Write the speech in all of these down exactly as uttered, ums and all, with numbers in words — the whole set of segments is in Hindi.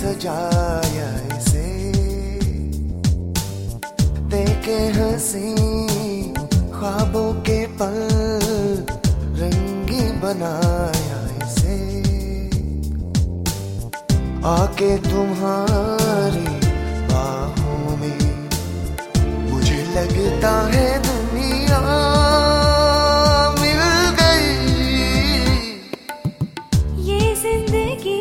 सजाया इसे, देखे हंसी ख्वाबों के पल, रंगी बनाया इसे। आके तुम्हारी बाहों में मुझे लगता है दुनिया मिल गई। ये जिंदगी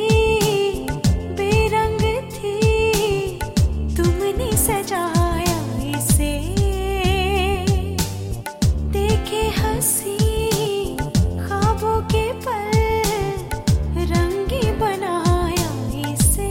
बेरंग थी, तुमने सजाया इसे, देखे हंसी ख्वाबों के पल, रंगी बनाया इसे।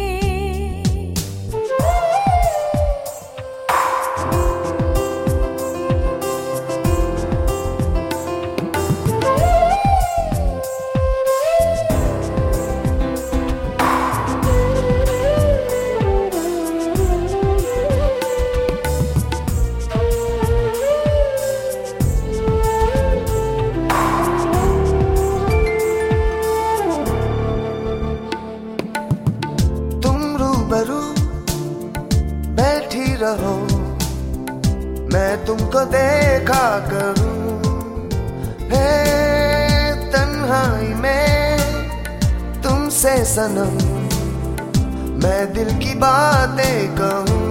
रूबरू बैठी रहो, मैं तुमको देखा करूं, है तन्हाई में तुमसे सनम, मैं दिल की बातें कहूं।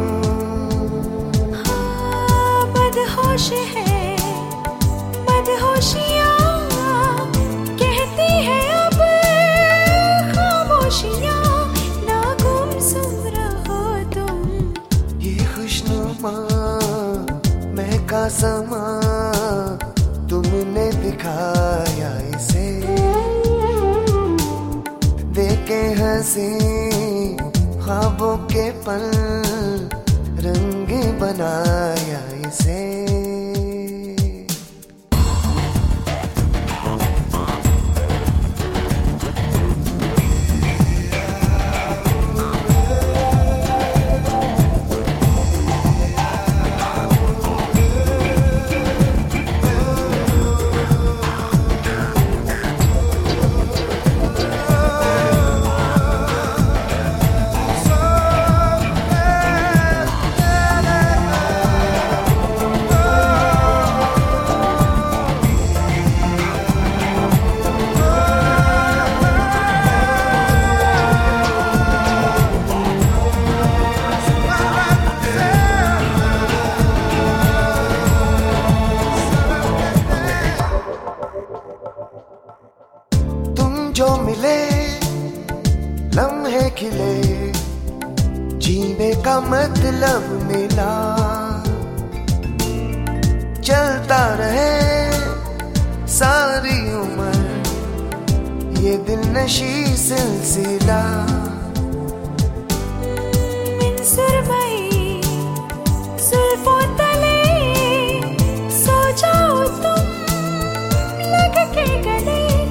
हाँ, मदहोश है मदहोशियाँ, कहती है अब खामोशियाँ, महका समा तुमने दिखाया इसे, देखे हंसी ख्वाबों के पल, रंगी बनाया इसे। जो मिले लम्हे खिले, जीने का मतलब मिला, चलता रहे सारी उम्र ये दिल नशी सिलसिला। सुरमई जुल्फों तले सो जाओ तुम, लग के गले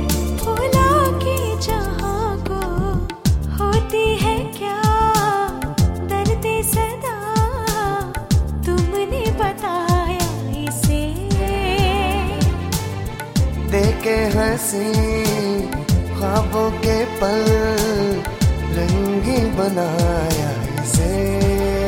देखे हंसी ख्वाबों के पल, रंगी बनाया इसे।